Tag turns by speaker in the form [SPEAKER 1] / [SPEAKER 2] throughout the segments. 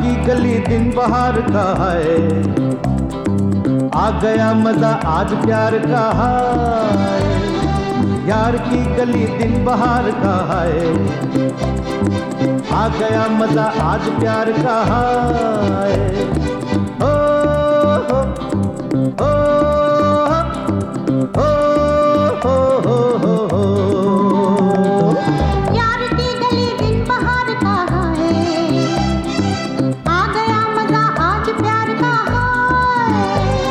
[SPEAKER 1] की गली दिन बहार का है, आ गया मजा आज प्यार का है। यार की गली दिन बहार का है, आ गया मजा आज प्यार का है। ओ हो ओ हो हो हो हो।
[SPEAKER 2] यार की गली दिन बहार का है, आ गया मजा आज प्यार का है।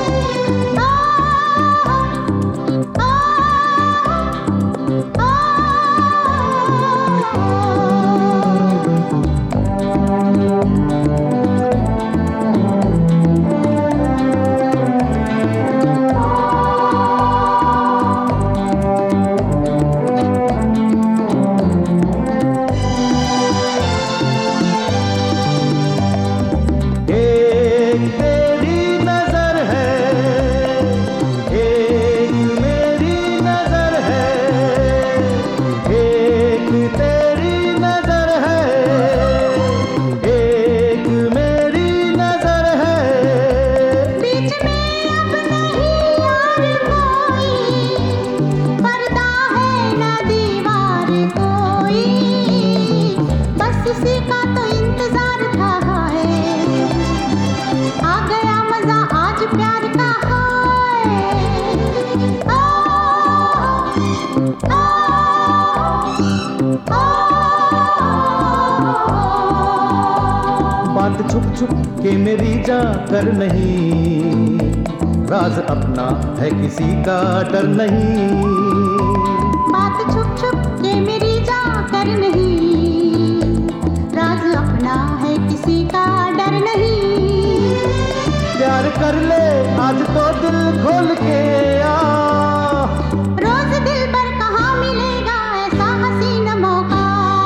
[SPEAKER 1] बात छुप छुप के मेरी जा कर नहीं, राज अपना है किसी का डर नहीं।
[SPEAKER 2] बात छुप छुप के मेरी जा कर नहीं, राज अपना है किसी का डर नहीं।
[SPEAKER 1] प्यार कर ले आज तो दिल खोल के आ,
[SPEAKER 2] रोज दिल पर कहाँ मिलेगा ऐसा हसीन मौका।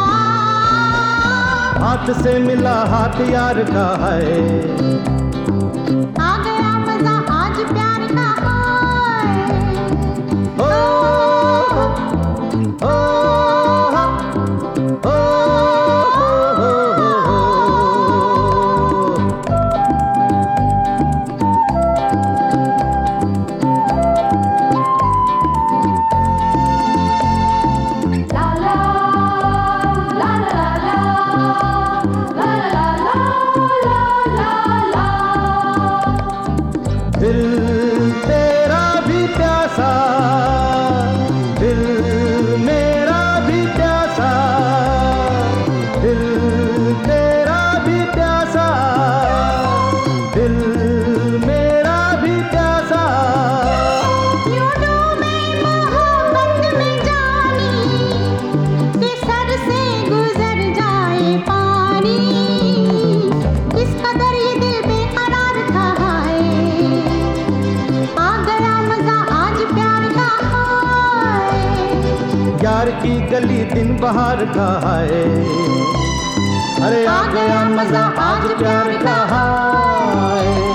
[SPEAKER 1] हाथ से मिला हाथ यार का है,
[SPEAKER 2] आ गया मजा आज प्यार का है।
[SPEAKER 1] ओ हो ओ हो हो हो। दिल तेरा भी प्यासा, दिल मेरा भी प्यासा, दिल तेरा भी प्यासा, दिल मेरा भी प्यासा।
[SPEAKER 2] यूं डूबे मोहब्बत में जानी, कि सर से गुजर जाए पानी। इस कदर ये दिल बेकरार था है, आ गया मजा आज प्यार का है।
[SPEAKER 1] यार की गली दिन बहार का है, अरे आ गया मजा आज प्यार का है।